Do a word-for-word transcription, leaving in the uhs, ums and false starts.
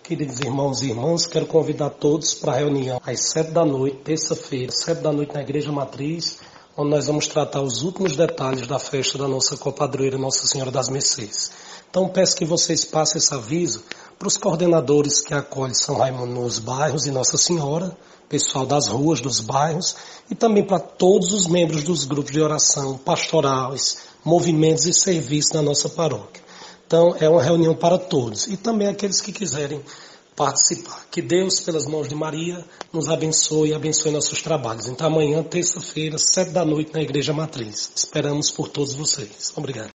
Queridos irmãos e irmãs, quero convidar todos para a reunião às sete da noite, terça-feira, sete da noite na Igreja Matriz, onde nós vamos tratar os últimos detalhes da festa da nossa copadroeira Nossa Senhora das Mercês. Então peço que vocês passem esse aviso para os coordenadores que acolhem São Raimundo nos bairros e Nossa Senhora, pessoal das ruas dos bairros, e também para todos os membros dos grupos de oração, pastorais, movimentos e serviços da nossa paróquia. Então, é uma reunião para todos e também aqueles que quiserem participar. Que Deus, pelas mãos de Maria, nos abençoe e abençoe nossos trabalhos. Então, amanhã, terça-feira, sete da noite, na Igreja Matriz. Esperamos por todos vocês. Obrigado.